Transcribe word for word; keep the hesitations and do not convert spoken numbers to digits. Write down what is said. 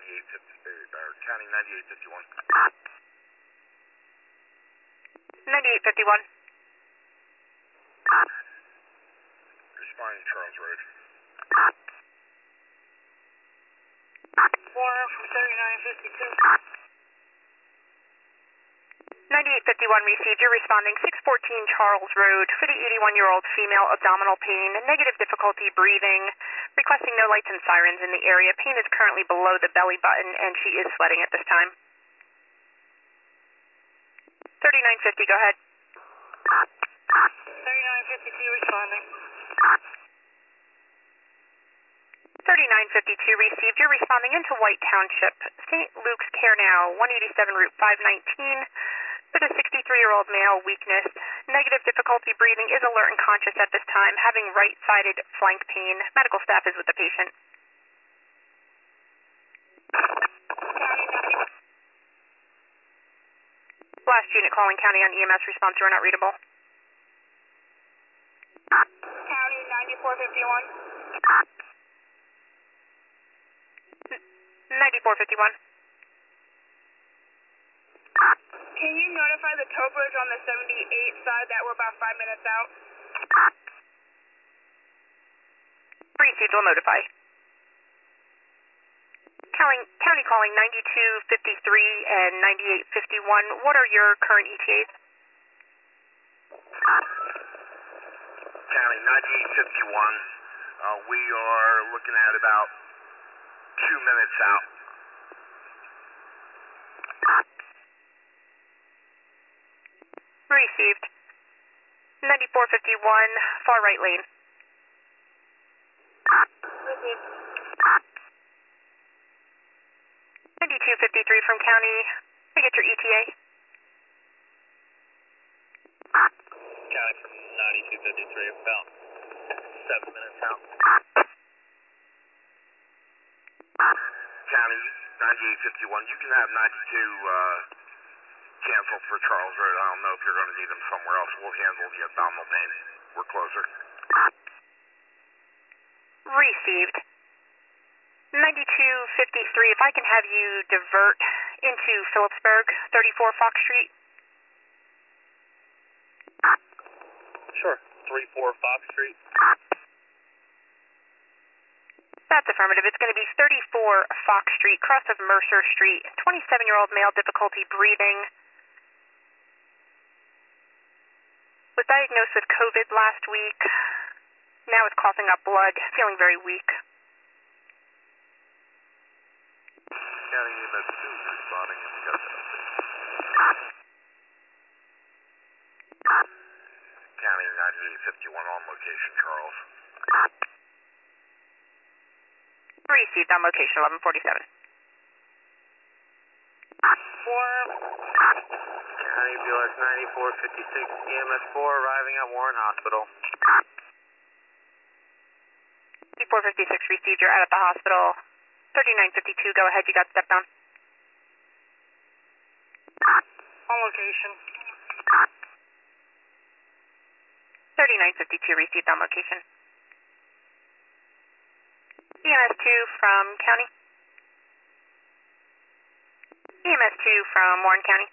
ninety-eight fifty, or County ninety-eight fifty-one. ninety-eight fifty-one. Responding Charles Road. four from thirty-nine fifty-two. ninety-eight fifty-one received. You're responding six fourteen Charles Road for the eighty-one-year-old female, abdominal pain, negative difficulty breathing, requesting no lights and sirens in the area. Pain is currently below the belly button and she is sweating at this time. thirty-nine fifty, go ahead. thirty-nine fifty-two responding. thirty-nine fifty-two received. You're responding into White Township, Saint Luke's Care Now, one eighty-seven Route five nineteen. For the sixty-three-year-old male, weakness, negative difficulty breathing, is alert and conscious at this time, having right-sided flank pain. Medical staff is with the patient. Last unit calling county on E M S response, you are not readable. County ninety-four fifty-one. ninety-four fifty-one. Can you notify the tow bridge on the seventy-eight side that we're about five minutes out? Received, will notify. County, county calling ninety-two fifty-three and ninety-eight fifty-one. What are your current E T As? County ninety-eight fifty-one. Uh, we are looking at about two minutes out. Received. ninety-four fifty-one, far right lane. Received. ninety-two fifty-three from county. I get your E T A. County from ninety-two fifty-three, about seven minutes out. County ninety-eight fifty-one. You can have ninety-two uh, canceled for Charles Road. I don't know if you're going to need them somewhere else. We'll handle the abdominal pain. We're closer. Received. ninety-two fifty-three, if I can have you divert into Phillipsburg, thirty-four Fox Street. Sure. three four Fox Street. That's affirmative. It's going to be thirty-four Fox Street, cross of Mercer Street. twenty-seven-year-old male, difficulty breathing. Was diagnosed with COVID last week. Now is coughing up blood, feeling very weak. County E M S two is responding, and we got that. County ninety-eight fifty-one on location, Charles. Received on location, eleven forty-seven. Four. County B L S ninety-four fifty-six, E M S four arriving at Warren Hospital. four fifty-six received, you're out at the hospital. thirty-nine fifty-two, go ahead, you got step down. On location. thirty-nine fifty-two received on location. E M S two from county. E M S two from Warren County.